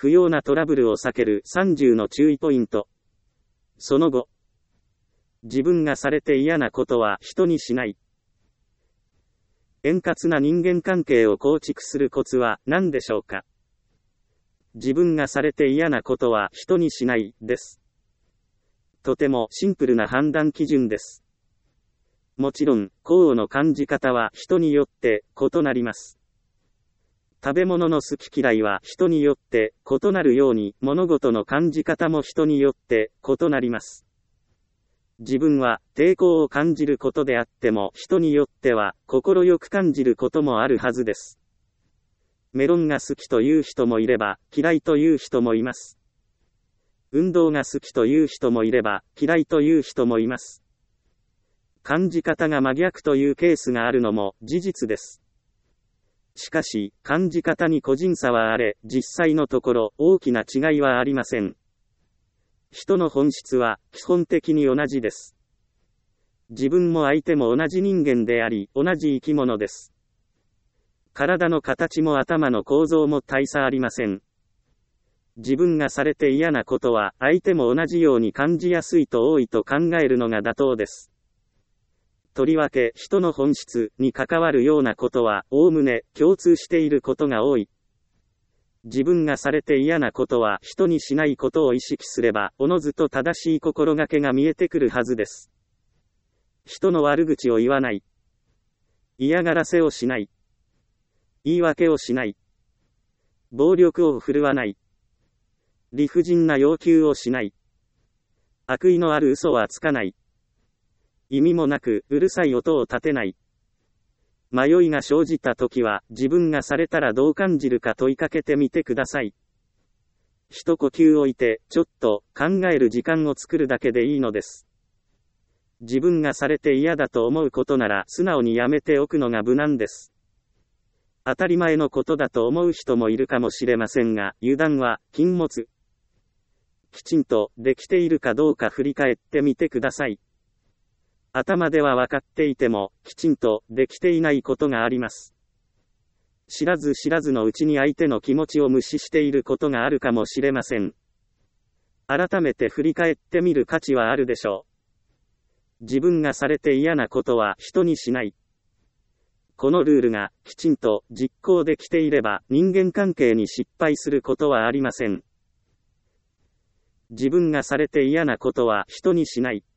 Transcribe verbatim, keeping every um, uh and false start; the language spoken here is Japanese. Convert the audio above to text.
不要なトラブルを避けるさんじゅうの注意ポイント。その後、自分がされて嫌なことは人にしない。円滑な人間関係を構築するコツは何でしょうか。自分がされて嫌なことは人にしないです。とてもシンプルな判断基準です。もちろん、幸運の感じ方は人によって異なります。食べ物の好き嫌いは人によって異なるように、物事の感じ方も人によって異なります。自分は抵抗を感じることであっても、人によっては心よく感じることもあるはずです。メロンが好きという人もいれば、嫌いという人もいます。運動が好きという人もいれば、嫌いという人もいます。感じ方が真逆というケースがあるのも事実です。しかし、感じ方に個人差はあれ、実際のところ大きな違いはありません。人の本質は基本的に同じです。自分も相手も同じ人間であり、同じ生き物です。体の形も頭の構造も大差ありません。自分がされて嫌なことは、相手も同じように感じやすいと多いと考えるのが妥当です。とりわけ、人の本質に関わるようなことは、おおむね共通していることが多い。自分がされて嫌なことは、人にしないことを意識すれば、おのずと正しい心がけが見えてくるはずです。人の悪口を言わない。嫌がらせをしない。言い訳をしない。暴力を振るわない。理不尽な要求をしない。悪意のある嘘はつかない。意味もなく、うるさい音を立てない。迷いが生じたときは、自分がされたらどう感じるか問いかけてみてください。一呼吸置いて、ちょっと考える時間を作るだけでいいのです。自分がされて嫌だと思うことなら、素直にやめておくのが無難です。当たり前のことだと思う人もいるかもしれませんが、油断は禁物。きちんとできているかどうか振り返ってみてください。頭では分かっていても、きちんとできていないことがあります。知らず知らずのうちに相手の気持ちを無視していることがあるかもしれません。改めて振り返ってみる価値はあるでしょう。自分がされて嫌なことは人にしない。このルールがきちんと実行できていれば、人間関係に失敗することはありません。自分がされて嫌なことは人にしない。